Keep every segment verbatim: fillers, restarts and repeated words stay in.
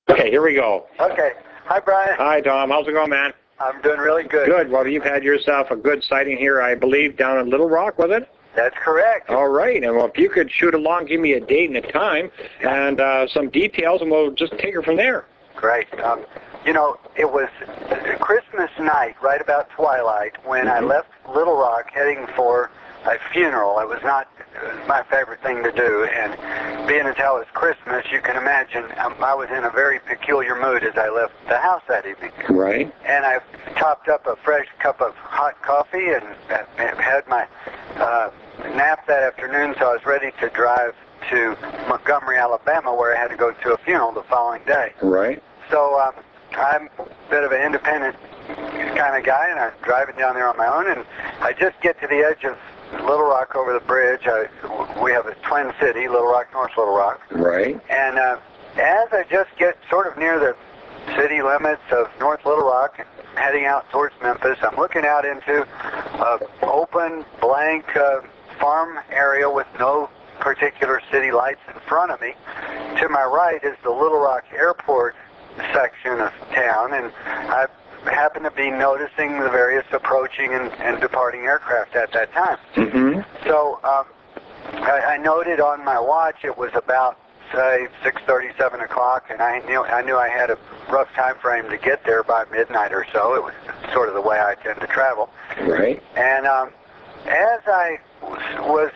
Okay, here we go. Okay. Hi, Brian. Hi, Tom. How's it going, man? I'm doing really good. Good. Well, you've had yourself a good sighting here, I believe, down in Little Rock, was it? That's correct. All right. And well, if you could shoot along, give me a date and a time and uh, some details, and we'll just take her from there. Great. Um, you know, it was Christmas night, right about twilight, when mm-hmm. I left Little Rock heading for a funeral. It was not it was my favorite thing to do, and being as how it's Christmas, you can imagine um, I was in a very peculiar mood as I left the house that evening. Right. And I topped up a fresh cup of hot coffee and, and had my uh, nap that afternoon, so I was ready to drive to Montgomery, Alabama, where I had to go to a funeral the following day. Right. So um, I'm a bit of an independent kind of guy, and I'm driving down there on my own, and I just get to the edge of Little Rock over the bridge. I, we have a twin city, Little Rock, North Little Rock. Right. And uh, as I just get sort of near the city limits of North Little Rock, heading out towards Memphis, I'm looking out into an open, blank uh, farm area with no particular city lights in front of me. To my right is the Little Rock Airport section of town, and I happen to be noticing the various approaching and, and departing aircraft at that time. Mm-hmm. So um, I, I noted on my watch it was about, say, six thirty, seven o'clock, and I knew I knew I had a rough time frame to get there by midnight or so. It was sort of the way I tend to travel. Right. And um, as I was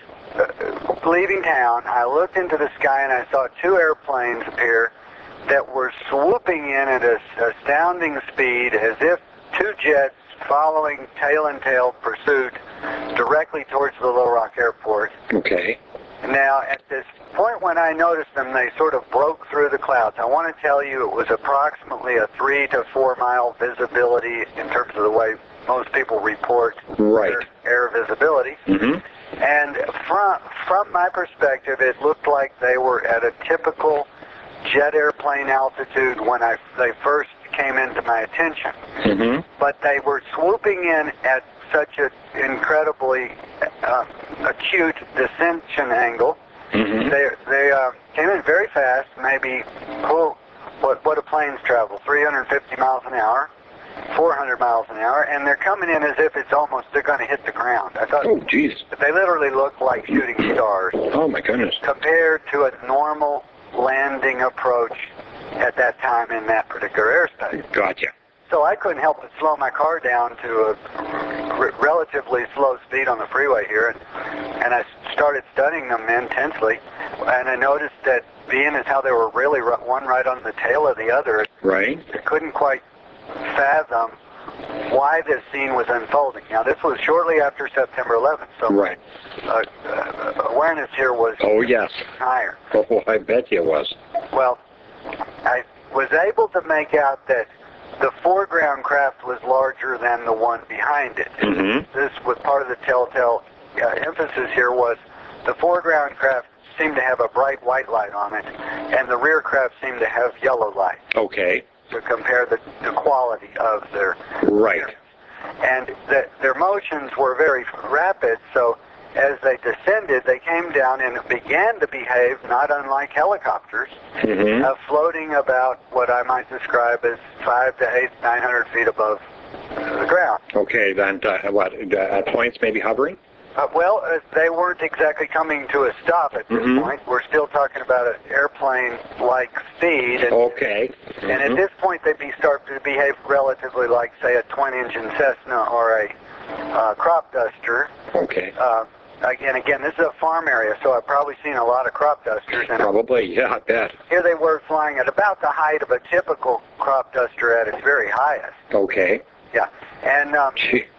uh, leaving town, I looked into the sky and I saw two airplanes appear that were swooping in at an astounding speed as if two jets following tail and tail pursuit directly towards the Little Rock Airport. Okay. Now, at this point when I noticed them, they sort of broke through the clouds. I want to tell you it was approximately a three to four mile visibility in terms of the way most people report right. air, air visibility. Mm-hmm. And from, from my perspective, it looked like they were at a typical jet airplane altitude when I, they first came into my attention. Mm-hmm. But they were swooping in at such an incredibly uh, acute descension angle. Mm-hmm. They they uh, came in very fast, maybe, oh, what, what do planes travel, three hundred fifty miles an hour, four hundred miles an hour, and they're coming in as if it's almost, they're going to hit the ground. I thought, oh, geez. They literally looked like shooting stars. Oh, my goodness. Compared to a normal landing approach at that time in that particular airspace. Gotcha. So I couldn't help but slow my car down to a r- relatively slow speed on the freeway here, and, and I started studying them intensely, and I noticed that being as how they were really r- one right on the tail of the other, right. I couldn't quite fathom why this scene was unfolding. Now, this was shortly after September eleventh, so right. uh, uh, awareness here was oh, yes. higher. Oh, I bet you it was. Well, I was able to make out that the foreground craft was larger than the one behind it. Mm-hmm. This was part of the telltale uh, emphasis here was the foreground craft seemed to have a bright white light on it, and the rear craft seemed to have yellow light. Okay. To compare the, the quality of their right. Their, and the, their motions were very rapid, so as they descended, they came down and began to behave not unlike helicopters, mm-hmm. uh, floating about what I might describe as five to eight, nine hundred feet above uh, the ground. Okay, then uh, what, uh, points maybe hovering? Uh, well, uh, they weren't exactly coming to a stop at this mm-hmm. point. We're still talking about an airplane-like speed. And, okay. Mm-hmm. And at this point, they'd be start to behave relatively like, say, a twin-engine Cessna or a uh, crop duster. Okay. Uh, again, again, this is a farm area, so I've probably seen a lot of crop dusters. And probably, yeah, I bet. Here they were flying at about the height of a typical crop duster at its very highest. Okay. Yeah. And um,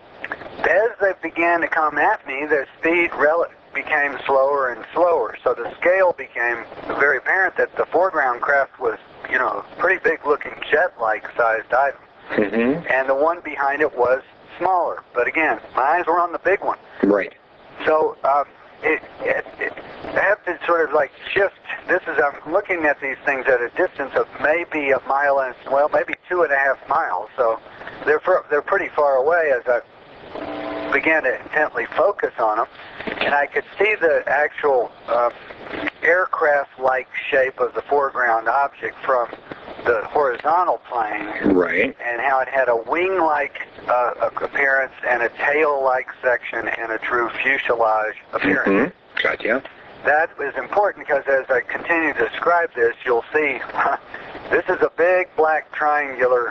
as they began to come at me, their speed rel- became slower and slower. So the scale became very apparent that the foreground craft was, you know, a pretty big-looking jet-like sized item. Mm-hmm. And the one behind it was smaller. But again, my eyes were on the big one. Right. So um, it, it, it, I have to sort of like shift. This is, I'm looking at these things at a distance of maybe a mile and, well, maybe two and a half miles. So they're, for, they're pretty far away as I began to intently focus on them, and I could see the actual uh, aircraft-like shape of the foreground object from the horizontal plane, Right. and how it had a wing-like uh, appearance and a tail-like section and a true fuselage appearance. Mm-hmm. Gotcha. That is important because as I continue to describe this, you'll see this is a big black triangular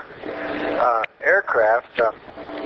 uh, aircraft, uh,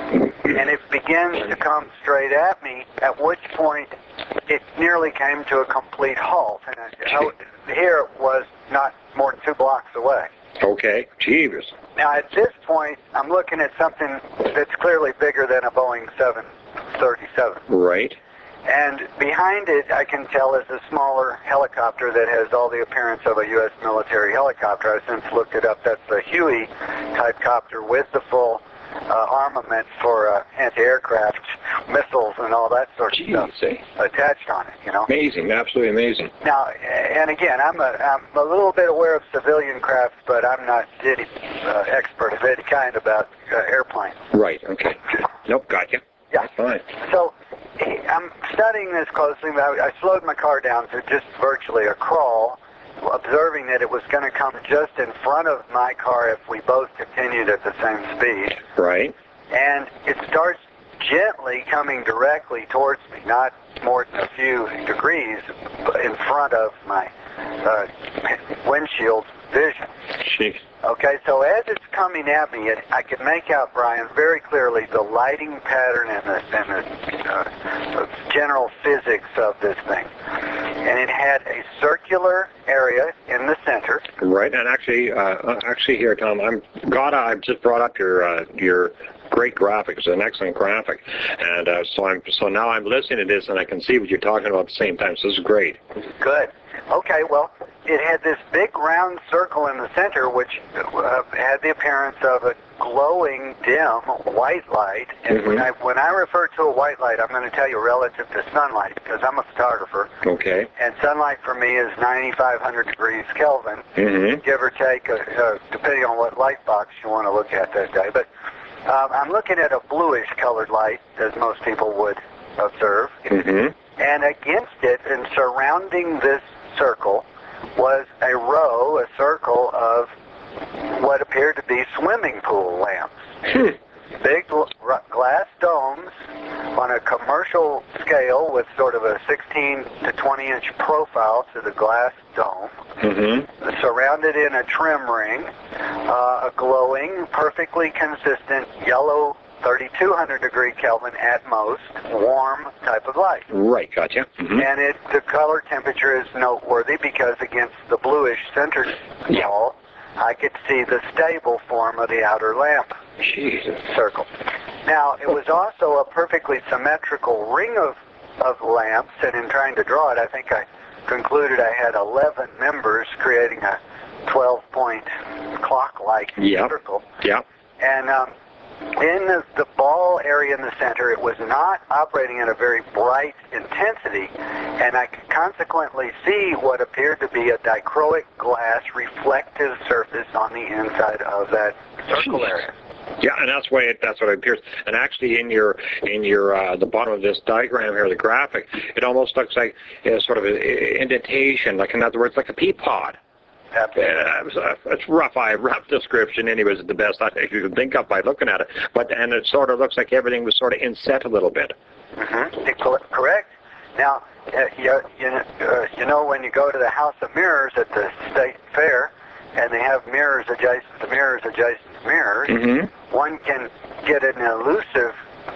and it begins to come straight at me, at which point it nearly came to a complete halt. And I, I, here it was not more than two blocks away. Okay. Jeebus. Now at this point, I'm looking at something that's clearly bigger than a Boeing seven thirty-seven. Right. And behind it, I can tell, is a smaller helicopter that has all the appearance of a U S military helicopter. I've since looked it up. That's the Huey type copter with the full uh, armament for uh, anti-aircraft missiles and all that sort of Jeez, stuff eh? attached on it, you know. Amazing. Absolutely amazing. Now, and again, I'm a, I'm a little bit aware of civilian crafts, but I'm not any uh, expert of any kind about uh, airplanes. Right. Okay. Nope. Gotcha. Yeah. That's fine. So I'm studying this closely. I, I slowed my car down to just virtually a crawl, observing that it was going to come just in front of my car if we both continued at the same speed. Right. And it starts gently coming directly towards me, not more than a few degrees in front of my uh, windshield vision. Jeez. Okay, so as it's coming at me, it, I can make out, Brian, very clearly the lighting pattern and the, and the uh, general physics of this thing. And it had a circular area in the center. Right. And actually, uh, actually here, Tom, I'm God. I've just brought up your uh, your great graphic. It's an excellent graphic, and uh, so I'm so now I'm listening to this and I can see what you're talking about at the same time. So this is great. Good. Okay, well, it had this big round circle in the center, which uh, had the appearance of a glowing, dim white light. And Mm-hmm. when I when I refer to a white light, I'm going to tell you relative to sunlight, because I'm a photographer. Okay. And sunlight for me is ninety-five hundred degrees Kelvin, Mm-hmm. give or take, uh, uh, depending on what light box you want to look at that day. But um, I'm looking at a bluish colored light, as most people would observe. Mm-hmm. And against it and surrounding this circle was a row, a circle of what appeared to be swimming pool lamps. Hmm. Big gl- glass domes on a commercial scale with sort of a sixteen to twenty inch profile to the glass dome, Mm-hmm. surrounded in a trim ring, uh, a glowing, perfectly consistent yellow thirty-two hundred degree Kelvin at most, warm type of light. Right. Gotcha. Mm-hmm. And it, the color temperature is noteworthy because against the bluish center wall, I could see the stable form of the outer lamp Jesus. circle. Now, it was also a perfectly symmetrical ring of, of lamps, and in trying to draw it, I think I concluded I had eleven members creating a twelve-point clock-like Yep. circle. Yeah. And um, in the, the ball area in the center, it was not operating at a very bright intensity, and I could consequently see what appeared to be a dichroic glass reflective surface on the inside of that circle Jeez. area. Yeah, and that's why it, that's what it appears. And actually, in your in your uh, the bottom of this diagram here, the graphic, it almost looks like uh, sort of an indentation, like in other words, like a pea pod. Absolutely. Uh, it's, uh, it's rough eye, rough description. Anyways, the best I think you can think of by looking at it. But and it sort of looks like everything was sort of inset a little bit. Mm-hmm. Correct. Now, uh, you, you, uh, you know when you go to the House of Mirrors at the State Fair, and they have mirrors adjacent to mirrors adjacent to mirrors, Mm-hmm. one can get an elusive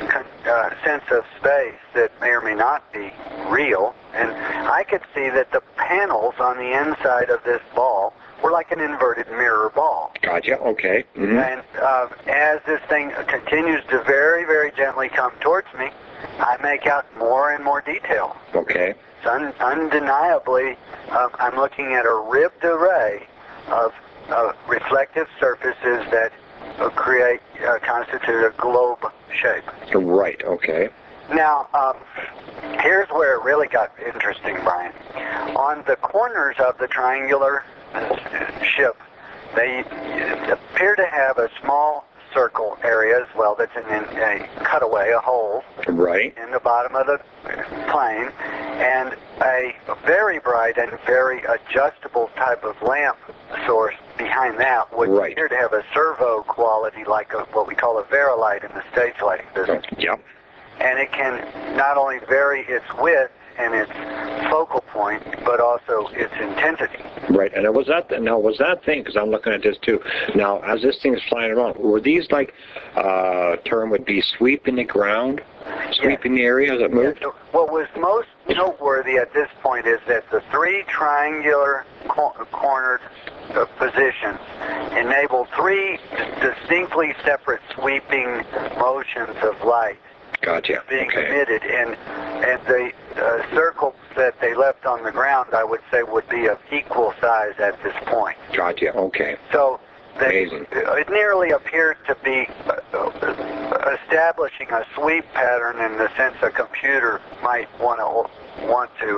uh, sense of space that may or may not be real. And I could see that the panels on the inside of this ball were like an inverted mirror ball. Gotcha. Okay. Mm-hmm. And uh, as this thing continues to very, very gently come towards me, I make out more and more detail. Okay. So un- undeniably, um, I'm looking at a ribbed array of uh, reflective surfaces that uh, create, uh, constitute a globe shape. Right. Okay. Now, um, here's where it really got interesting, Brian. On the corners of the triangular uh, ship, they appear to have a small circle area as well that's in a cutaway, a hole Right. in the bottom of the plane, and a very bright and very adjustable type of lamp source behind that would right. appear to have a servo quality, like a, what we call a Vari-Light in the stage lighting business. Oh, yep. And it can not only vary its width and its focal point, but also its intensity. Right, and was that now was that thing? Because I'm looking at this too. Now, as this thing is flying around, were these like uh, term would be sweeping the ground, sweeping yeah. the area as it moved? Yeah. What was most noteworthy at this point is that the three triangular cor cornered uh, positions enable three distinctly separate sweeping motions of light. Gotcha. Being okay. emitted, and and the uh, circle that they left on the ground, I would say, would be of equal size at this point. Gotcha. Okay. So they, Amazing. it nearly appeared to be uh, establishing a sweep pattern in the sense a computer might want to want to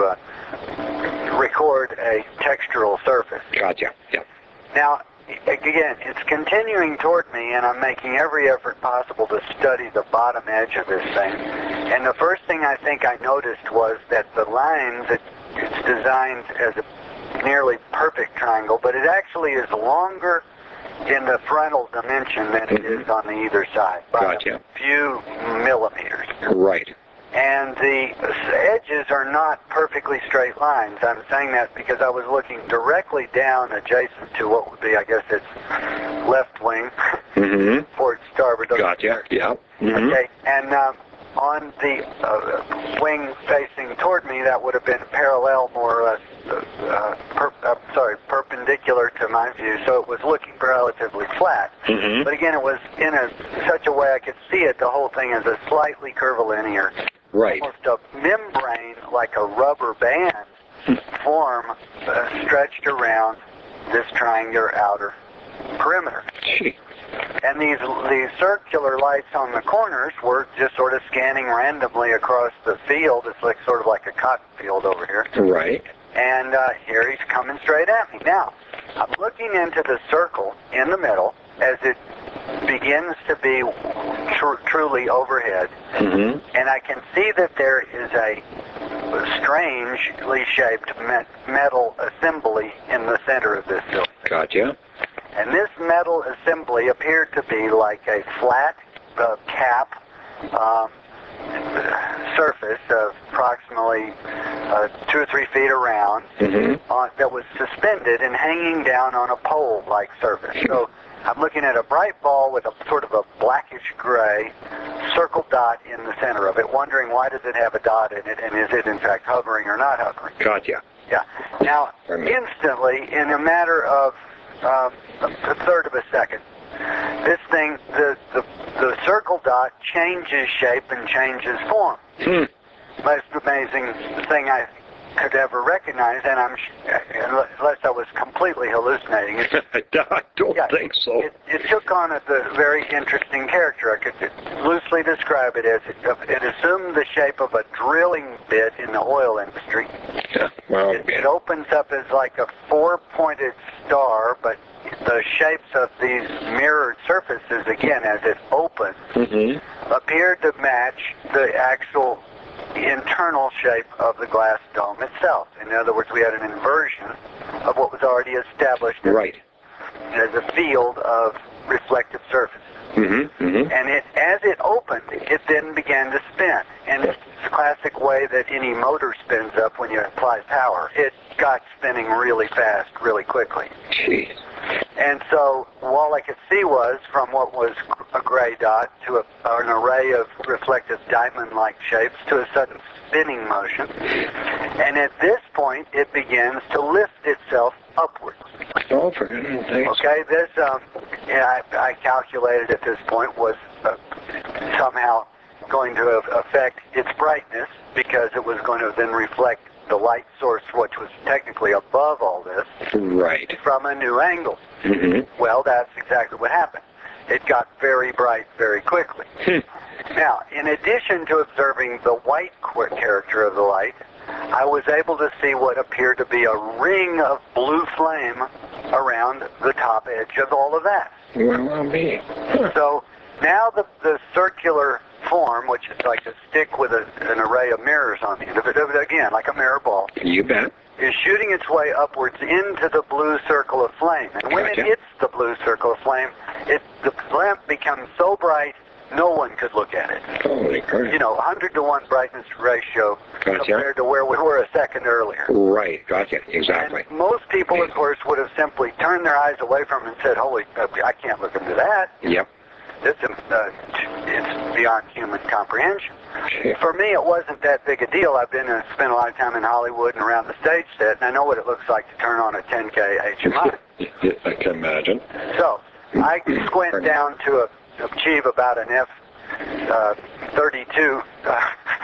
uh, record a textural surface. Gotcha. Yeah. Now, again, it's continuing toward me, and I'm making every effort possible to study the bottom edge of this thing. And the first thing I think I noticed was that the lines, it, it's designed as a nearly perfect triangle, but it actually is longer in the frontal dimension than it is on the either side by gotcha. a few millimeters. Right. And the edges are not perfectly straight lines. I'm saying that because I was looking directly down adjacent to what would be, I guess it's left wing, mm-hmm. port starboard. Gotcha, yeah. Mm-hmm. Okay, and um, on the uh, wing facing toward me, that would have been parallel, more or less, uh, per, uh, sorry, perpendicular to my view, so it was looking relatively flat. Mm-hmm. But again, it was in a, such a way I could see it, the whole thing as a slightly curvilinear, right. almost a membrane, like a rubber band form uh, stretched around this triangular outer perimeter. Gee. And these these circular lights on the corners were just sort of scanning randomly across the field. It's like sort of like a cotton field over here. Right. And uh, here he's coming straight at me. Now, I'm looking into the circle in the middle as it begins to be tr truly overhead. Mm-hmm. And I can see that there is a strangely shaped met metal assembly in the center of this building. Gotcha. And this metal assembly appeared to be like a flat uh, cap um, surface of approximately uh, two or three feet around, mm-hmm. on, that was suspended and hanging down on a pole-like surface. So I'm looking at a bright ball with a sort of a blackish gray circle dot in the center of it, wondering why does it have a dot in it, and is it in fact hovering or not hovering? Gotcha. Yeah. Now, instantly, in a matter of um, a third of a second, this thing, the, the, the circle dot changes shape and changes form. Hmm. Most amazing thing I could ever recognize, and I'm unless I was completely hallucinating. It, I don't yeah, think so. It, it took on a the very interesting character. I could loosely describe it as it, it assumed the shape of a drilling bit in the oil industry. Yeah. Well, it, it opens up as like a four-pointed star, but the shapes of these mirrored surfaces, again, as it opens, mm-hmm. appeared to match the actual internal shape of the glass dome itself. In other words, we had an inversion of what was already established as, right. as a field of reflective surfaces. Mm-hmm. Mm-hmm. And it, as it opened, it then began to spin. And it's the classic way that any motor spins up when you apply power. It got spinning really fast, really quickly. Jeez. And so all I could see was, from what was a gray dot to a, an array of reflective diamond-like shapes to a sudden spinning motion. And at this point, it begins to lift itself upwards. Oh, for goodness sakes. Okay, this, um, yeah, I, I calculated at this point was uh, somehow going to affect its brightness, because it was going to then reflect the light source, which was technically above all this, right, from a new angle. Mm-hmm. Well, that's exactly what happened. It got very bright very quickly. Now, in addition to observing the white character of the light, I was able to see what appeared to be a ring of blue flame around the top edge of all of that. Well, well, me. Huh. So now the, the circular form, which is like a stick with a, an array of mirrors on the end of it, again, like a mirror ball. You bet. is shooting its way upwards into the blue circle of flame. And when Gotcha. it hits the blue circle of flame, it, the lamp becomes so bright no one could look at it. Holy crap. You know, one hundred to one brightness ratio Gotcha. compared to where we were a second earlier. Right, gotcha, exactly. And most people, of course, would have simply turned their eyes away from it and said, holy, I can't look into that. Yep. This, uh, it's beyond human comprehension. For me, it wasn't that big a deal. I've been uh, spent a lot of time in Hollywood and around the stage set, and I know what it looks like to turn on a ten K H M I. I can imagine. So I squint down to a, achieve about an F thirty-two uh,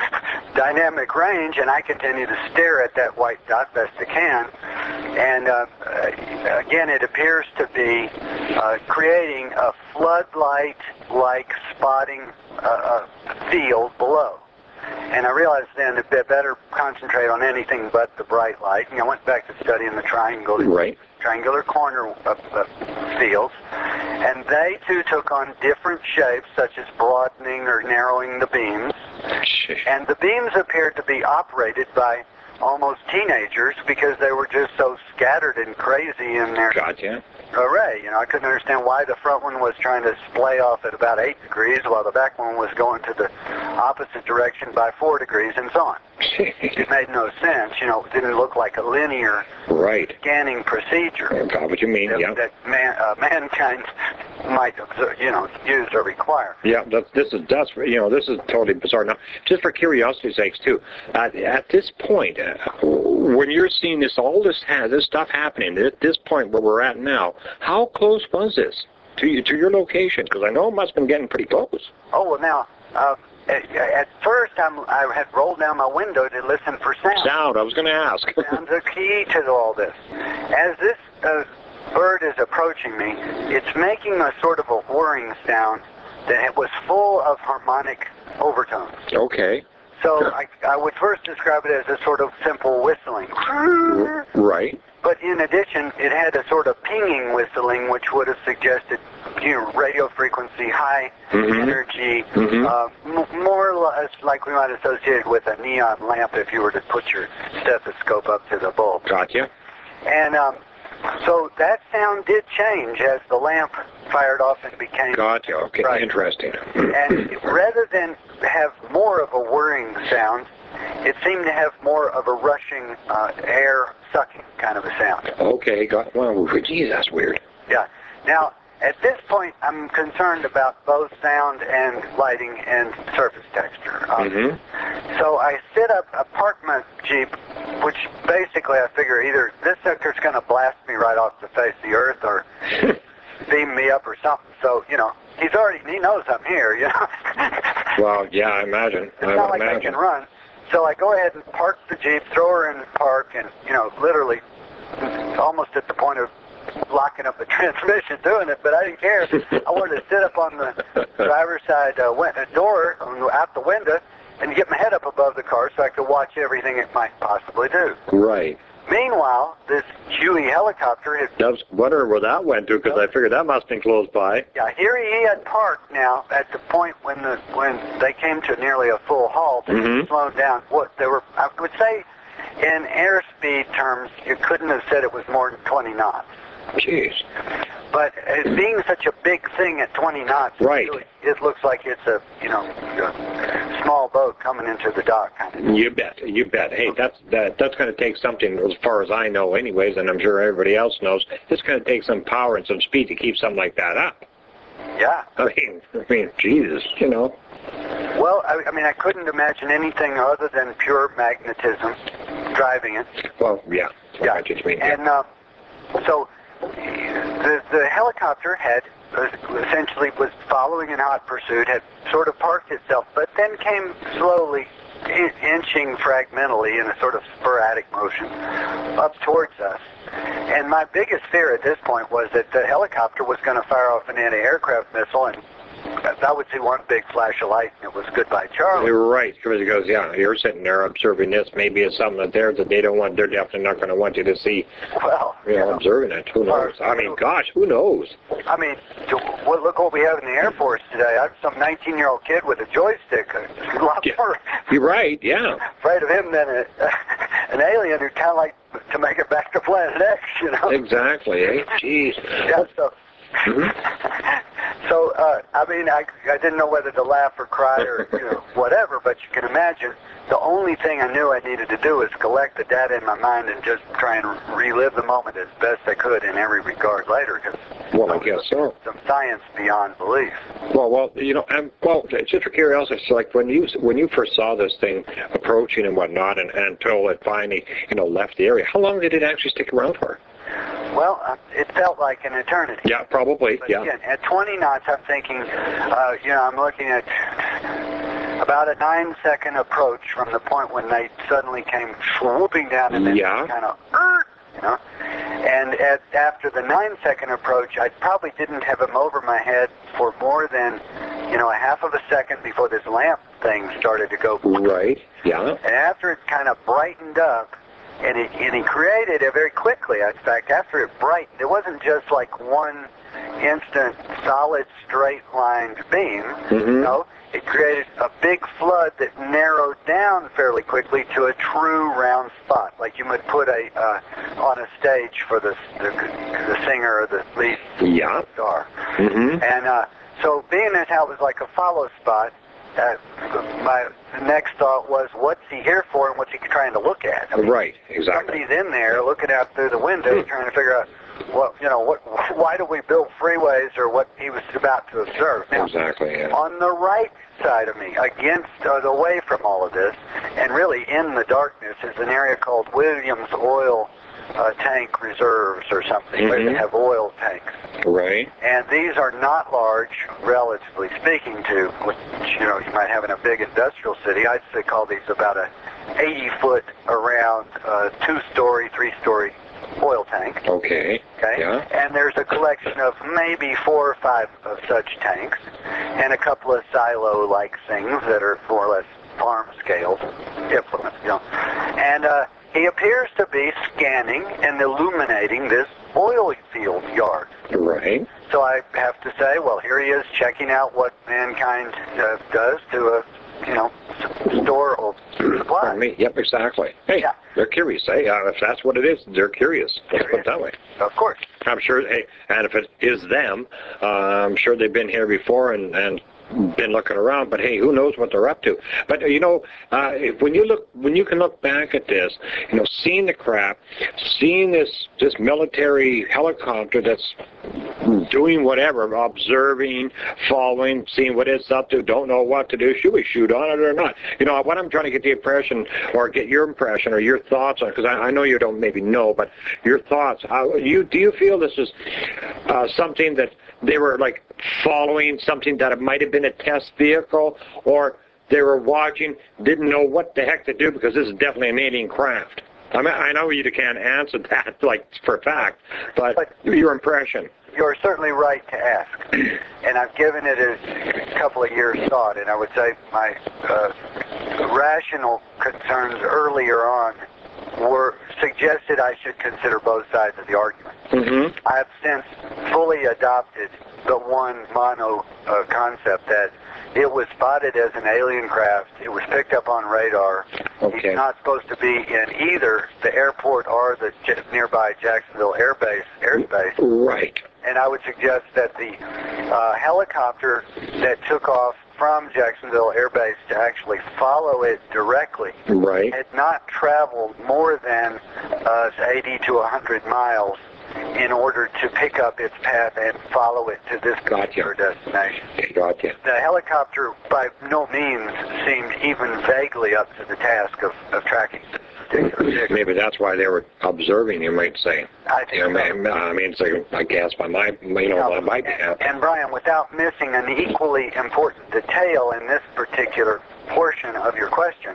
dynamic range, and I continue to stare at that white dot best I can. And uh, again, it appears to be uh, creating a floodlight-like spotting uh, uh, field below. And I realized then that they better concentrate on anything but the bright light. And I went back to studying the triangle, right. triangular corner of, of fields. And they, too, took on different shapes, such as broadening or narrowing the beams. And the beams appeared to be operated by almost teenagers because they were just so scattered and crazy in their gotcha. array. You know, I couldn't understand why the front one was trying to splay off at about eight degrees while the back one was going to the opposite direction by four degrees and so on. It made no sense. You know, it didn't look like a linear right. scanning procedure. I got what you mean, that, yeah. That man, uh, mankind might observe, you know, use or require. Yeah, that's, this is that's you know this is totally bizarre. Now, just for curiosity's sakes too, uh, at this point, uh, when you're seeing this, all this ha this stuff happening at this point where we're at now, how close was this to you, to your location? Because I know it must have been getting pretty close. Oh well, now. Uh, At, at first, I'm, I had rolled down my window to listen for sound. Sound, I was going to ask. Sound's a key to all this. As this uh, bird is approaching me, it's making a sort of a whirring sound that it was full of harmonic overtones. Okay. So I, I would first describe it as a sort of simple whistling. Right. But in addition, it had a sort of pinging whistling, which would have suggested, you know, radio frequency, high mm-hmm. energy, mm-hmm. uh, m more or less like we might associate with a neon lamp if you were to put your stethoscope up to the bulb. Gotcha. And um, so that sound did change as the lamp fired off and became... Gotcha. Okay. Right. Interesting. And rather than have more of a whirring sound, it seemed to have more of a rushing, uh, air sucking kind of a sound. Okay, got well. Geez, that's weird. Yeah. Now, at this point, I'm concerned about both sound and lighting and surface texture. Um, mm-hmm. So I set up a park my Jeep, which basically I figure either this sucker's going to blast me right off the face of the earth or beam me up or something. So, you know, he's already, he knows I'm here, you know. Well, yeah, I imagine. It's I not like imagine. I can run. So I go ahead and park the Jeep, throw her in park, and, you know, literally almost at the point of locking up the transmission doing it, but I didn't care. I wanted to sit up on the driver's side uh, went, uh, door out the window and get my head up above the car so I could watch everything it might possibly do. Right. Meanwhile, this Huey helicopter had... I was wondering where that went to because I figured that must have been close by. Yeah, here he had parked now at the point when the when they came to nearly a full halt and mm-hmm. slowed down. What they were, I would say, in airspeed terms, you couldn't have said it was more than twenty knots. Jeez. But as being such a big thing at twenty knots, right. it, really, it looks like it's a, you know, a small boat coming into the dock kind of thing. You bet, you bet. Hey, that's that, that's going to take something, as far as I know anyways, and I'm sure everybody else knows, it's going to take some power and some speed to keep something like that up. Yeah. I mean, I mean, Jesus, you know. Well, I, I mean, I couldn't imagine anything other than pure magnetism driving it. Well, yeah. Yeah. I just mean, yeah. And uh, so... The, the helicopter had uh, essentially was following in hot pursuit, had sort of parked itself, but then came slowly, in, inching fragmentally in a sort of sporadic motion up towards us. And my biggest fear at this point was that the helicopter was going to fire off an anti-aircraft missile, and I would see one big flash of light, and it was goodbye, Charlie. You're right, because it goes, yeah, you're sitting there observing this. Maybe it's something that there that they don't want. They're definitely not going to want you to see. Well, you know, you know, observing it. Who knows? I mean, gosh, who knows? I mean, well, look what we have in the Air Force today. I'm some nineteen-year-old kid with a joystick. A lot Yeah, more. You're right. Yeah. Afraid of him than a an alien who'd kind of like to make it back to Planet X, you know? Exactly, eh? Jeez. Yeah, so, Mm-hmm. so uh, I mean, I, I didn't know whether to laugh or cry or, you know, whatever, but you can imagine the only thing I knew I needed to do was collect the data in my mind and just try and relive the moment as best I could in every regard later. Cause well, I guess so. Some science beyond belief. Well, well, you know, and well, just for curiosity, so like when you when you first saw this thing approaching and whatnot, and, and until it finally, you know, left the area, how long did it actually stick around for? Well, uh, it felt like an eternity. Yeah, probably. But yeah. Again, at twenty knots, I'm thinking, uh, you know, I'm looking at about a nine-second approach from the point when they suddenly came swooping down and then yeah. kind of, you know. And at, after the nine-second approach, I probably didn't have them over my head for more than, you know, a half of a second before this lamp thing started to go. Right. Yeah. And after it kind of brightened up, and it and he created it very quickly. In fact, after it brightened, it wasn't just like one instant solid straight lined beam. Mm-hmm. No, it created a big flood that narrowed down fairly quickly to a true round spot, like you would put a uh, on a stage for the the, the singer or the lead yeah. star. Mm-hmm. And uh, so, being as how it was like a follow spot. Uh, my next thought was, what's he here for and what's he trying to look at? I mean, right, exactly. Somebody's in there looking out through the window trying to figure out, what, you know, what, why do we build freeways or what he was about to observe. Now, exactly, yeah. On the right side of me, against, uh, away from all of this, and really in the darkness, is an area called Williams Oil uh, Tank Reserves or something, mm-hmm. where they have oil tanks. Right. And these are not large, relatively speaking, to which, you know, you might have in a big industrial city. I'd say call these about a eighty foot around, uh, two-story, three-story oil tank. Okay. Okay. Yeah. And there's a collection of maybe four or five of such tanks, and a couple of silo-like things that are more or less farm scale implements. You know, and uh, he appears to be scanning and illuminating this oil field yard. Right. So I have to say, well, here he is checking out what mankind uh, does to a, you know, store of supplies. Pardon me. Yep, exactly. Hey, yeah. They're curious, eh? Uh, if that's what it is, they're curious. Let's put it that way. Of course. I'm sure, hey, and if it is them, uh, I'm sure they've been here before and, and been looking around, but hey, who knows what they're up to. But, you know, uh, if, when you look, when you can look back at this, you know, seeing the craft, seeing this, this military helicopter that's doing whatever, observing, following, seeing what it's up to, don't know what to do, should we shoot on it or not? You know, what I'm trying to get the impression, or get your impression, or your thoughts on it, because I, I know you don't maybe know, but your thoughts, how, you, do you feel this is uh, something that they were like following, something that it might have been a test vehicle, or they were watching, didn't know what the heck to do, because this is definitely an alien craft? I mean, I know you can't answer that like for a fact, but, but your impression. You're certainly right to ask, and I've given it a couple of years thought, and I would say my uh, rational concerns earlier on were suggested I should consider both sides of the argument. Mm-hmm. I have since fully adopted the one mono uh, concept that it was spotted as an alien craft. It was picked up on radar. Okay. He's not supposed to be in either the airport or the j- nearby Jacksonville Air Base airspace. Right. And I would suggest that the uh, helicopter that took off from Jacksonville Air Base to actually follow it directly right. had not traveled more than uh, eighty to one hundred miles in order to pick up its path and follow it to this particular gotcha. destination. Gotcha. The helicopter by no means seemed even vaguely up to the task of, of tracking this particular vehicle. Maybe that's why they were observing, you might say. I think you know, so. I mean, it's like, I guess by my, you know, No, by my behalf. and, and Brian, without missing an equally important detail in this particular portion of your question,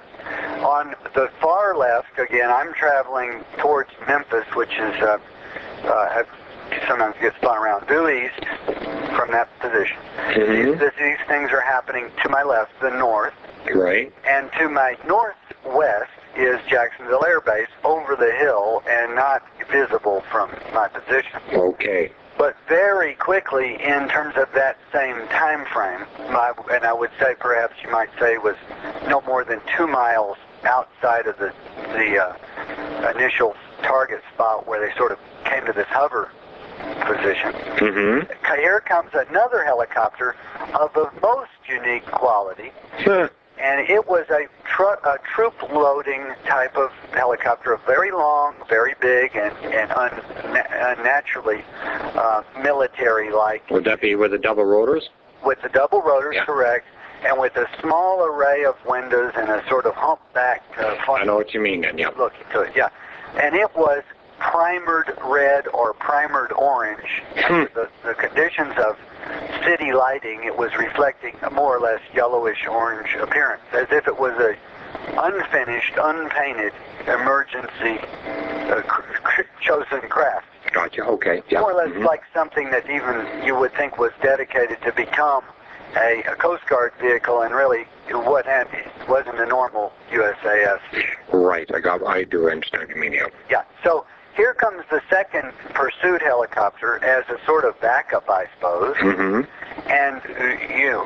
on the far left, again, I'm traveling towards Memphis, which is, uh, uh, sometimes gets spun around due east from that position. Mm-hmm. These, these things are happening to my left, the north. Right. And to my northwest is Jacksonville Air Base over the hill and not visible from my position. Okay. But very quickly, in terms of that same time frame, my, and I would say perhaps you might say was no more than two miles outside of the the uh, initial target spot where they sort of came to this hover position. Mm-hmm. Here comes another helicopter of the most unique quality. Huh. And it was a, tru- a troop loading type of helicopter, very long, very big, and, and un- unnaturally uh, military-like. Would that be with the double rotors? With the double rotors, Yeah. correct, and with a small array of windows and a sort of humpbacked uh, I know what you mean then, yeah. look to it, yeah. And it was primered red or primered orange. Hmm. the, the conditions of city lighting, it was reflecting a more or less yellowish orange appearance, as if it was a unfinished, unpainted emergency uh, cr- cr- chosen craft. Gotcha, okay. Yeah. More or less Mhm. like something that even you would think was dedicated to become a, a Coast Guard vehicle, and really it wasn't, it wasn't a normal U S A S. Right, I got, I do understand what you mean, yeah. Yeah, so here comes the second pursuit helicopter as a sort of backup, I suppose. Mm-hmm. And, uh, you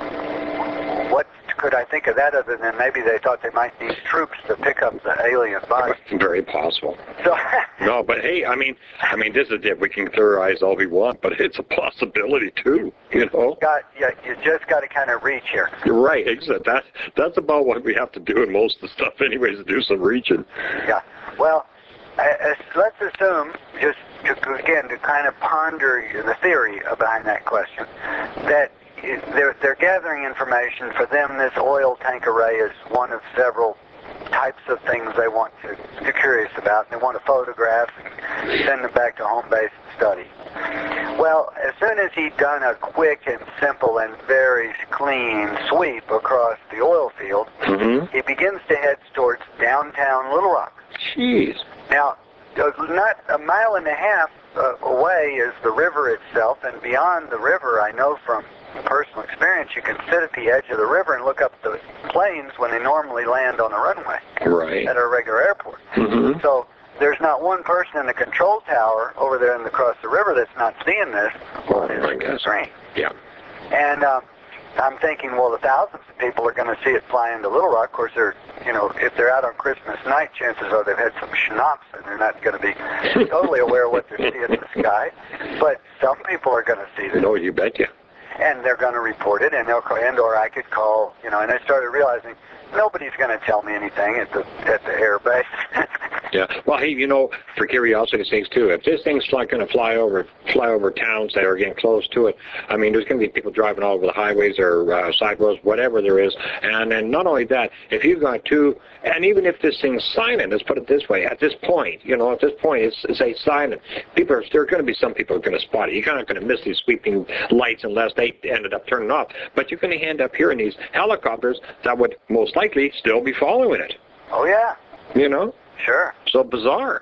know, what could I think of that other than maybe they thought they might need troops to pick up the alien body? Very possible. So, No, but hey, I mean, I mean, this is it. We can theorize all we want, but it's a possibility too. You know. got you, you just got to kind of reach here. Right, exactly. That that's about what we have to do in most of the stuff, anyways. To do some reaching. Yeah. Well, uh, let's assume, just to, again, to kind of ponder the theory behind that question, that they're, they're gathering information. For them, this oil tank array is one of several types of things they want to, they're curious about. They want to photograph and send them back to home base and study. Well, as soon as he'd done a quick and simple and very clean sweep across the oil field, Mm-hmm. he begins to head towards downtown Little Rock. Jeez. Now, not a mile and a half uh, away is the river itself, and beyond the river, I know from personal experience, you can sit at the edge of the river and look up the planes when they normally land on the runway Right. at a regular airport. Mm-hmm. So there's not one person in the control tower over there in the, across the river that's not seeing this on his I guess. screen. Yeah. And um, I'm thinking, well, the thousands of people are going to see it fly into Little Rock. Of course, they're, you know, if they're out on Christmas night, chances are they've had some schnapps and they're not going to be totally aware of what they're seeing in the sky. But some people are going to see this. No, you betcha. And they're going to report it, and they'll call, and or I could call, you know. And I started realizing nobody's going to tell me anything at the at the air base. Yeah. Well, hey, you know, for curiosity's sakes too, if this thing's like going to fly over, fly over towns that are getting close to it, I mean, there's going to be people driving all over the highways or uh, side roads, whatever there is. And then not only that, if you've got two, and even if this thing's silent, let's put it this way, at this point, you know, at this point, it's, it's a silent. People are, there are going to be some people who are going to spot it. You're not going to miss these sweeping lights unless they ended up turning off. But you're going to end up hearing these helicopters that would most likely still be following it. Oh yeah, You know? sure. So bizarre.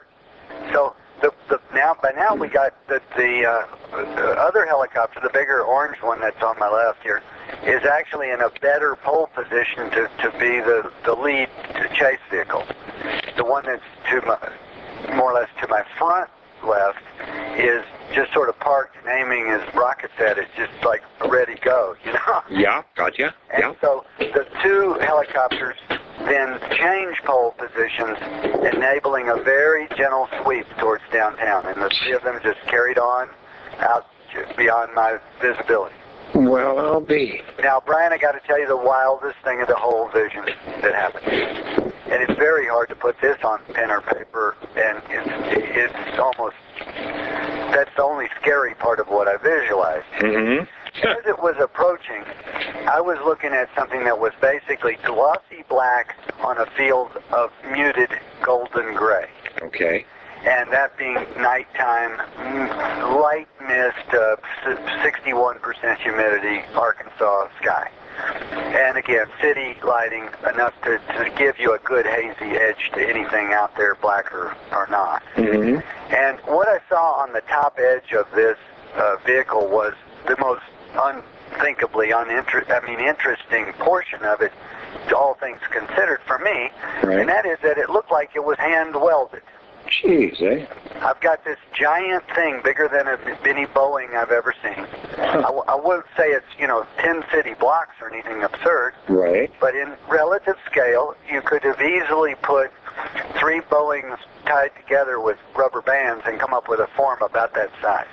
So the, the now by now we got the the, uh, the other helicopter, the bigger orange one that's on my left here, is actually in a better pole position to, to be the, the lead chase vehicle. The one that's to my, more or less to my front left is just sort of parked and aiming his rockets at it, just like ready to go, you know? Yeah, gotcha. And Yeah. so the two helicopters then change pole positions, enabling a very gentle sweep towards downtown. And the three of them just carried on out beyond my visibility. Well, I'll be. Now, Brian, I got to tell you the wildest thing of the whole vision that happened. And it's very hard to put this on pen or paper, and it's, it's almost, that's the only scary part of what I visualized. Mm-hmm. As it was approaching, I was looking at something that was basically glossy black on a field of muted golden gray. Okay. And that being nighttime, mm, light mist, uh, sixty-one percent humidity, Arkansas sky. And again, city lighting enough to, to give you a good hazy edge to anything out there, black or, or not. Mm-hmm. And what I saw on the top edge of this uh, vehicle was the most unthinkably uninter- I mean, interesting portion of it, all things considered for me, Right. and that is that it looked like it was hand welded. Jeez, eh? I've got this giant thing, bigger than a, any Boeing I've ever seen. I, w- I wouldn't say it's, you know, ten city blocks or anything absurd. Right. But in relative scale, you could have easily put three Boeings tied together with rubber bands and come up with a form about that size.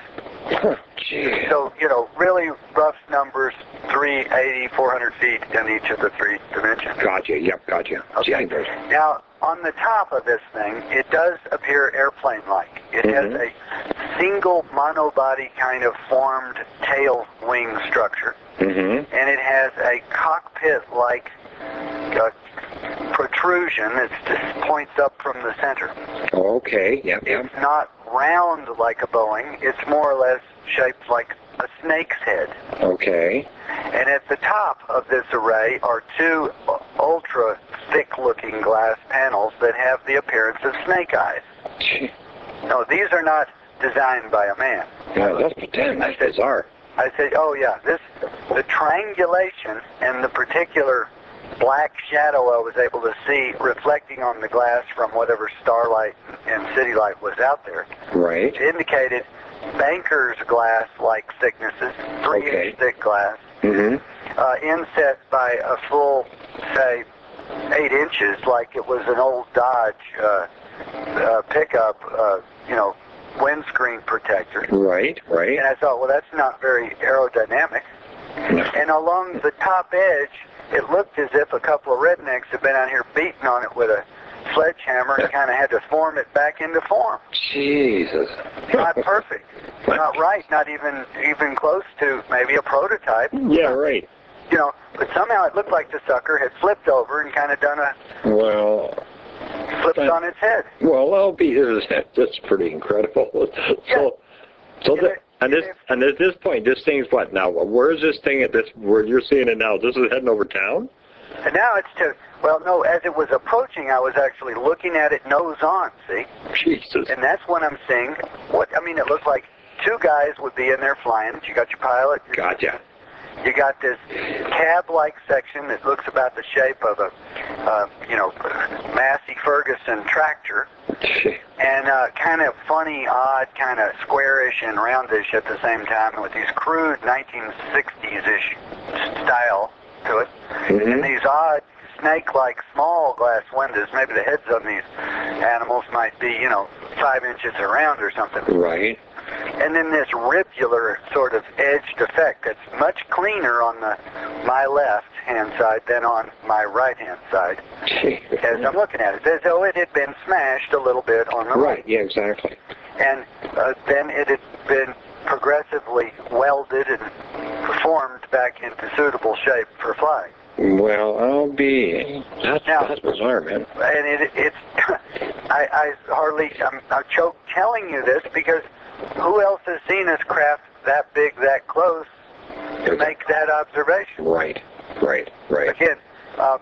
Jeez. So, you know, really rough numbers, three eighty, four hundred feet in each of the three dimensions. Gotcha. Yep. Gotcha. Okay. Now, on the top of this thing, it does appear airplane-like. It Mm-hmm. has a single monobody kind of formed tail wing structure, Mm-hmm. and it has a cockpit-like uh, protrusion that just points up from the center. Okay. Yep. Yep. It's not round like a Boeing. It's more or less shaped like a snake's head. Okay. And at the top of this array are two ultra thick-looking glass panels that have the appearance of snake eyes. No, these are not designed by a man. Yeah, that's damn. That's bizarre. I said, oh yeah, this the triangulation and the particular black shadow I was able to see reflecting on the glass from whatever starlight and city light was out there. Right. Indicated banker's glass-like thicknesses, three-inch Okay. thick glass, Mm-hmm. uh, inset by a full, say, eight inches, like it was an old Dodge uh, uh, pickup, uh, you know, windscreen protector. Right. Right. And I thought, well, that's not very aerodynamic. And along the top edge, it looked as if a couple of rednecks had been out here beating on it with a sledgehammer and kind of had to form it back into form. Jesus. Not perfect, not right, not even even close to maybe a prototype. Yeah. Right. You know, but somehow it looked like the sucker had flipped over and kind of done a Well. flipped on its head. Well, L B is that's pretty incredible. So, so Yeah, the, and this yeah. and at this point, this thing's what now? Where is this thing at this? Where you're seeing it now? This is heading over town. And now it's to, well, no, as it was approaching, I was actually looking at it nose on, see? Jesus. And that's when I'm seeing what, I mean, it looked like two guys would be in there flying. You got your pilot. Gotcha. You got this cab-like section that looks about the shape of a, uh, you know, Massey Ferguson tractor. And uh, kind of funny, odd, kind of squarish and roundish at the same time with these crude nineteen sixties-ish style to it. Mm-hmm. And these odd snake-like small glass windows. Maybe the heads on these animals might be, you know, five inches around or something. Right. And then this ribular sort of edged effect that's much cleaner on the my left-hand side than on my right-hand side. As I'm looking at it, as though it had been smashed a little bit on the right. Right. Yeah. Exactly. And uh, then it had been progressively welded and formed back into suitable shape for flying. Well, I'll be. That's Now- that's bizarre, man. And it, it's, I, I hardly, I'm, I choke telling you this because who else has seen us craft that big, that close to make that observation? Right. Right. Right. Again, um,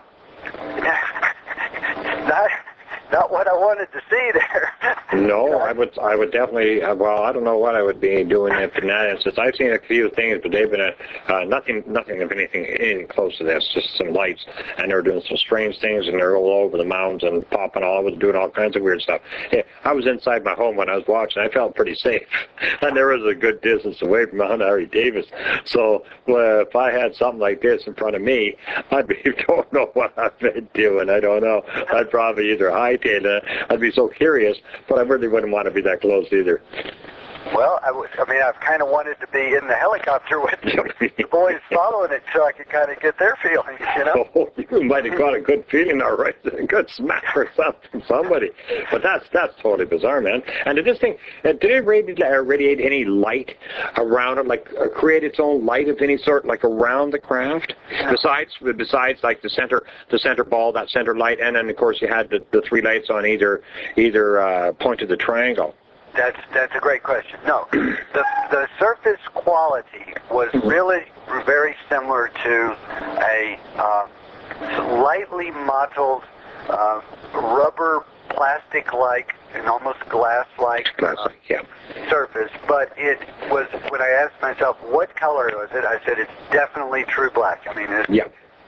not, not what I wanted to see there. No, I would, I would definitely. Uh, well, I don't know what I would be doing in that instance. I've seen a few things, but they've been uh, uh, nothing, nothing of anything, anything close to this. Just some lights, and they're doing some strange things, and they're all over the mountains and popping all over, doing all kinds of weird stuff. Yeah, I was inside my home when I was watching. I felt pretty safe, and there was a good distance away from Mount Harry Davis. So uh, if I had something like this in front of me, I'd be don't know what I'd be doing. I don't know. I'd probably either hightail it. I'd be so curious, but I really wouldn't want to be that close either. Well, I, was, I mean, I've kind of wanted to be in the helicopter with the boys following it so I could kind of get their feelings, you know? Oh, you might have got a good feeling, all right, a good smack or something from somebody. But that's that's totally bizarre, man. And did this thing, uh, did it radiate, uh, radiate any light around it, like uh, create its own light of any sort, like around the craft? Besides, besides like the center, the center ball, that center light, and then of course you had the, the three lights on either either uh, point of the triangle. That's that's a great question. No, the the surface quality was really very similar to a uh, lightly mottled uh, rubber plastic-like and almost glass-like uh, yeah. surface. But it was when I asked myself what color was it, I said it's definitely true black. I mean, it's, Yeah.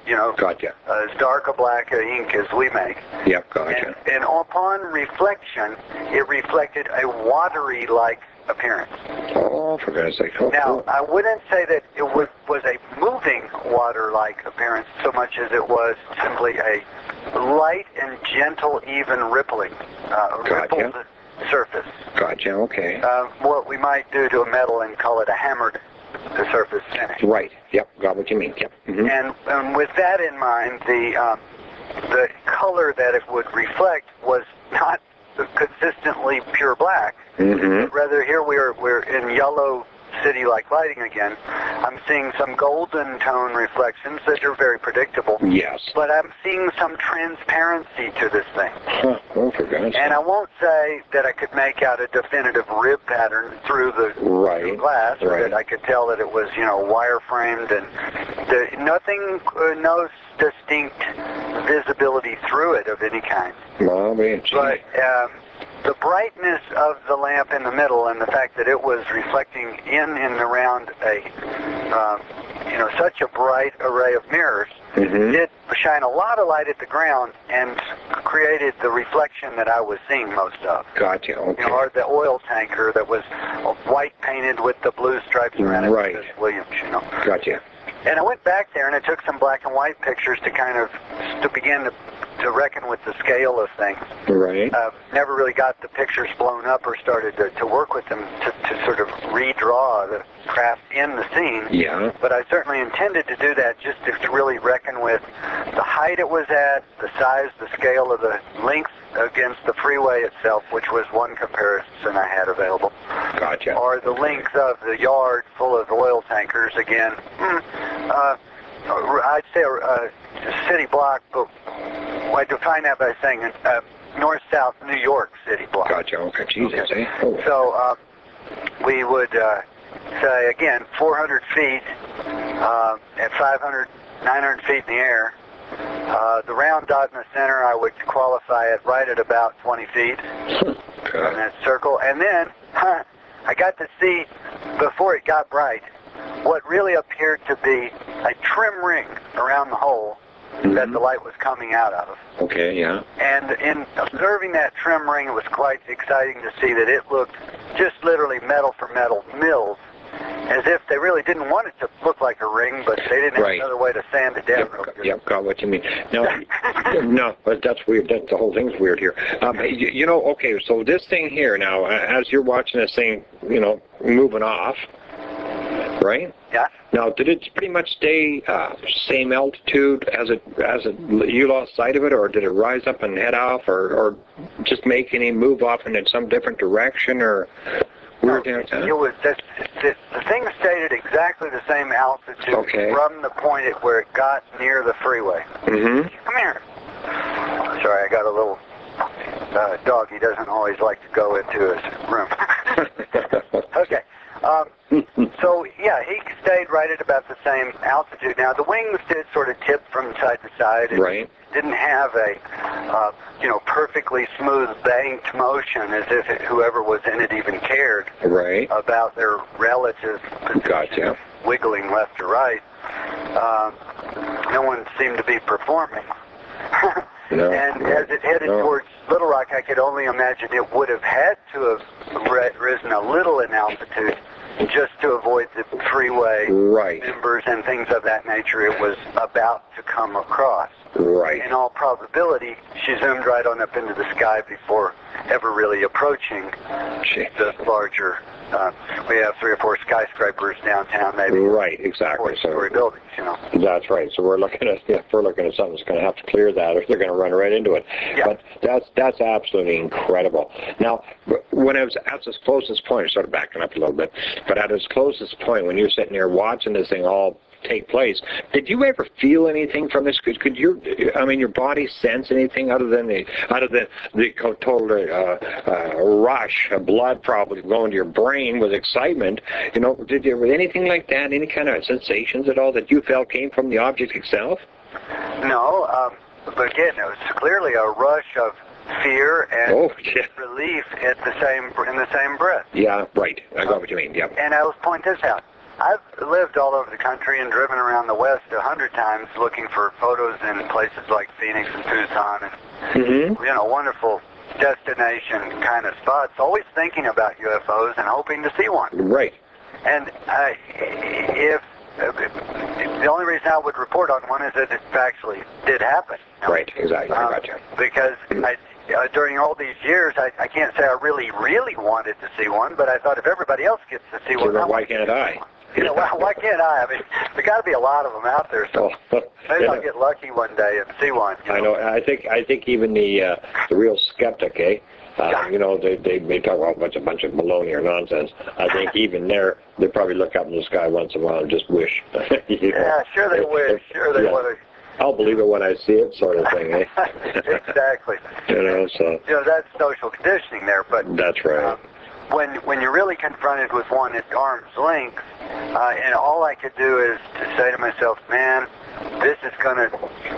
you know, Gotcha. as dark a black ink as we make. Yep, gotcha. And, and upon reflection, it reflected a watery-like appearance. Oh, for goodness sake. Oh, Now, cool. I wouldn't say that it was, was a moving water-like appearance so much as it was simply a light and gentle, even rippling, uh, Gotcha. rippled surface. Gotcha, okay. Uh, what we might do to a metal and call it a hammered surface finish. Right, yep, got what you mean, yep. Mm-hmm. And, and with that in mind, the um, the color that it would reflect was not consistently pure black. Mm-hmm. But rather, here we are, we're in yellow city-like lighting again. I'm seeing some golden tone reflections that are very predictable. Yes. But I'm seeing some transparency to this thing. Huh. Oh, for goodness And sake. I won't say that I could make out a definitive rib pattern through the Right, through glass, or right. that I could tell that it was, you know, wire-framed, and the, nothing, uh, no distinct visibility through it of any kind. Well, man, gee. But um, the brightness of the lamp in the middle, and the fact that it was reflecting in and around a, um, you know, such a bright array of mirrors, Mm-hmm. did shine a lot of light at the ground and created the reflection that I was seeing most of. Gotcha, okay. You know, or the oil tanker that was white painted with the blue stripes around it. Right. Williams, you know. Gotcha. And I went back there and I took some black and white pictures to kind of to begin to, to reckon with the scale of things. Right. Uh, never really got the pictures blown up or started to, to work with them to, to sort of redraw the craft in the scene. Yeah. But I certainly intended to do that just to, to really reckon with the height it was at, the size, the scale of the length against the freeway itself, which was one comparison I had available. Gotcha. Or the length of the yard full of oil tankers, again. Mm, uh, I'd say a, a city block, but I define that by saying uh, north-south New York city block. Gotcha, okay. Jesus, Okay. eh? Oh. So uh, we would uh, say, again, four hundred feet uh, at five hundred, nine hundred feet in the air. Uh, the round dot in the center, I would qualify it right at about twenty feet in Okay. that circle. And then huh, I got to see, before it got bright, what really appeared to be a trim ring around the hole Mm-hmm. that the light was coming out of. Okay, yeah. And in observing that trim ring, it was quite exciting to see that it looked just literally metal for metal milled, as if they really didn't want it to look like a ring, but they didn't have Right. another way to sand it down. Yep, real got- good. yep, got what you mean. No, no, but that's weird. That, the whole thing's weird here. Um, you, you know, okay, so this thing here now, uh, as you're watching this thing, you know, moving off, right? Yeah. Now, did it pretty much stay uh, same altitude as it as it you lost sight of it, or did it rise up and head off, or, or just make any move off in some different direction, or weird? No, uh, it was the, the, the thing stayed at exactly the same altitude Okay. from the point at where it got near the freeway. Mm-hmm. Come here. Sorry, I got a little uh, dog. He doesn't always like to go into his room. Okay. Um, so, yeah, he stayed right at about the same altitude. Now, the wings did sort of tip from side to side. It Right. didn't have a, uh, you know, perfectly smooth banked motion as if it, whoever was in it even cared Right. about their relative position, Gotcha. wiggling left or right. Uh, no one seemed to be performing. No, and no, as it headed no. towards Little Rock, I could only imagine it would have had to have ri- risen a little in altitude just to avoid the freeway Right. members and things of that nature it was about to come across. Right. In all probability, she zoomed right on up into the sky before ever really approaching Gee. the larger, uh, we have three or four skyscrapers downtown, maybe Right, exactly. four-story So buildings, you know. that's right. So we're looking at yeah, we're looking at something that's going to have to clear that, or they're going to run right into it. Yeah. But that's that's absolutely incredible. Now, when I was at its closest point, sort of backing up a little bit, but at its closest point, when you're sitting there watching this thing all take place, did you ever feel anything from this? Could, could your, I mean, your body sense anything other than the, out of the, the total uh, uh, rush of blood probably going to your brain with excitement? You know, did you anything like that? Any kind of sensations at all that you felt came from the object itself? No, um, but again, it was clearly a rush of fear and Oh, yeah. relief at the same in the same breath. Yeah, right. I got what you mean. Yeah. And I will point this out. I've lived all over the country and driven around the West a hundred times looking for photos in places like Phoenix and Tucson and, Mm-hmm. you know, wonderful destination kind of spots, always thinking about U F Os and hoping to see one. Right. And uh, if uh, the only reason I would report on one is that it actually did happen. Right, exactly. I Um, got you. Because I, uh, during all these years, I, I can't say I really, really wanted to see one, but I thought if everybody else gets to see So one, I why want to can't see I? one. You know, why, why can't I? I mean, there got to be a lot of them out there, so Oh, maybe you I'll know, get lucky one day and see one. You I know. I think. I think even the uh, the real skeptic, eh? Uh, Yeah. You know, they they they talk about what's a bunch of baloney or nonsense. I think even there, they probably look up in the sky once in a while and just wish. You know? Yeah, sure they wish. Sure they Yeah. would. I'll believe it when I see it, sort of thing, eh? Exactly. You know, so You know, that's social conditioning there, but that's right. um, when when you're really confronted with one at arm's length, uh, and all I could do is to say to myself, man, this is going to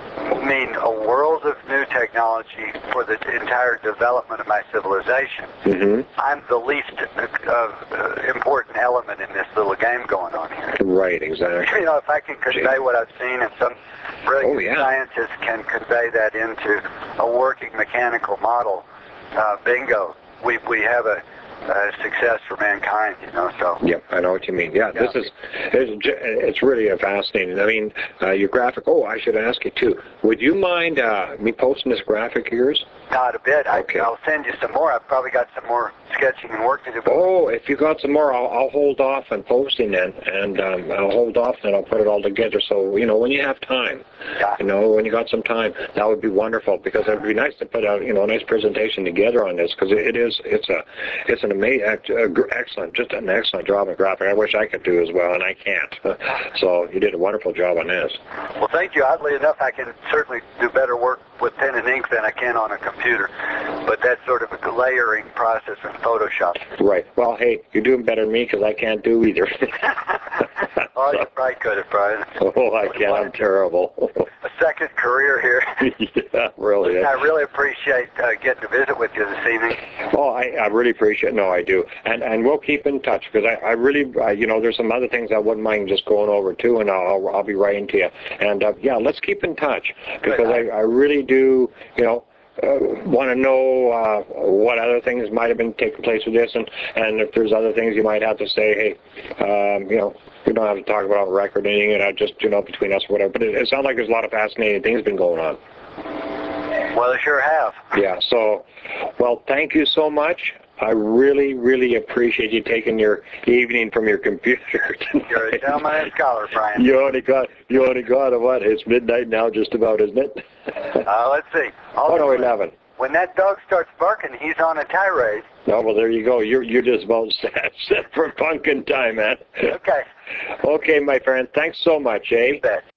mean a world of new technology for the entire development of my civilization. Mm-hmm. I'm the least uh, uh, important element in this little game going on here. Right, exactly. You know, if I can convey what I've seen, and some brilliant Oh, yeah. scientists can convey that into a working mechanical model, uh, bingo, we we have a, a success for mankind. You know, so. Yep, I know what you mean. Yeah, Yeah. this is, it's, j- it's really a fascinating. I mean, uh, your graphic, oh, I should ask you too. Would you mind uh, me posting this graphic of yours? Not a bit. Okay. I, I'll send you some more. I've probably got some more sketching and work to do. Oh, if you got some more, I'll, I'll hold off on posting then, and um, I'll hold off and I'll put it all together. So, you know, when you have time, Yeah. you know, when you got some time, that would be wonderful, because it would be nice to put out, you know, a nice presentation together on this, because it is, it's a, it's an amazing, excellent, just an excellent job of graphic. I wish I could do as well, and I can't. So you did a wonderful job on this. Well, thank you. Oddly enough, I can certainly do better work with pen and ink than I can on a computer, but that's sort of a layering process in Photoshop. Right. Well, hey, you're doing better than me, because I can't do either. Oh, you probably could have, Brian. Oh, I can't. I'm terrible. A second career here. Yeah, really. I really appreciate uh, getting to visit with you this evening. Oh, I, I really appreciate it. No, I do. And and we'll keep in touch, because I, I really, uh, you know, there's some other things I wouldn't mind just going over too, and I'll, I'll be writing to you. And, uh, yeah, let's keep in touch, because I, I really do, you know, uh, want to know uh, what other things might have been taking place with this, and, and if there's other things you might have to say, hey, um, you know, we don't have to talk about record anything, you know, just, you know, between us or whatever. But it, it sounds like there's a lot of fascinating things been going on. Well, they sure have. Yeah, so, well, thank you so much. I really, really appreciate you taking your evening from your computer tonight. You're a gentleman and scholar, Brian. You only got, you only got, a what, it's midnight now just about, isn't it? Uh, let's see. Oh, no, eleven. When that dog starts barking, he's on a tirade. No, well, there you go. You're, you're just about set, set for pumpkin time, man. Okay. Okay, my friend. Thanks so much, eh? You bet.